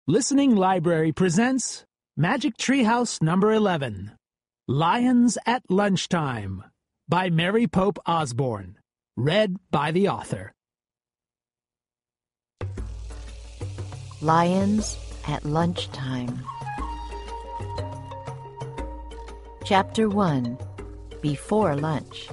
Listening Library presents Magic Treehouse number 11, Lions at Lunchtime, by Mary Pope Osborne, read by the author. Lions at Lunchtime. Chapter 1. Before Lunch.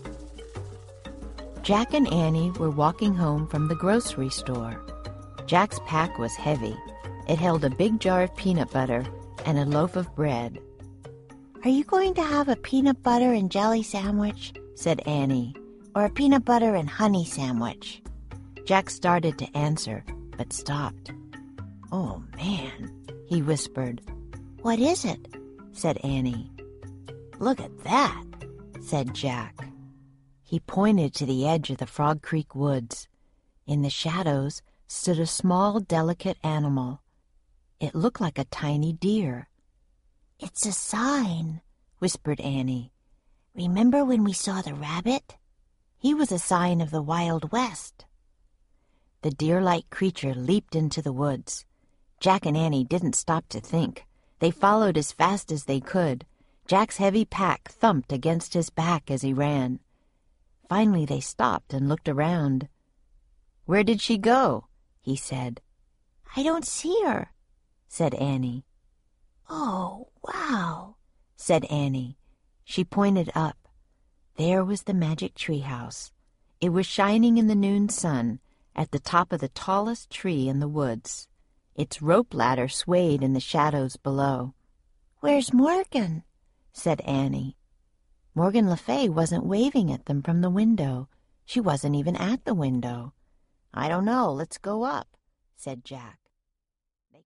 Jack and Annie were walking home from the grocery store. Jack's pack was heavy. It held a big jar of peanut butter and a loaf of bread. "Are you going to have a peanut butter and jelly sandwich?" said Annie. "Or a peanut butter and honey sandwich?" Jack started to answer, but stopped. "Oh, man," he whispered. "What is it?" said Annie. "Look at that," said Jack. He pointed to the edge of the Frog Creek woods. In the shadows stood a small, delicate animal. It looked like a tiny deer. "It's a sign," whispered Annie. "Remember when we saw the rabbit? He was a sign of the Wild West." The deer-like creature leaped into the woods. Jack and Annie didn't stop to think. They followed as fast as they could. Jack's heavy pack thumped against his back as he ran. Finally they stopped and looked around. "Where did she go?" he said. "I don't see her," said Annie. "Oh, wow," said Annie. She pointed up. There was the magic treehouse. It was shining in the noon sun at the top of the tallest tree in the woods. Its rope ladder swayed in the shadows below. "Where's Morgan?" said Annie. Morgan Le Fay wasn't waving at them from the window. She wasn't even at the window. "I don't know. Let's go up," said Jack.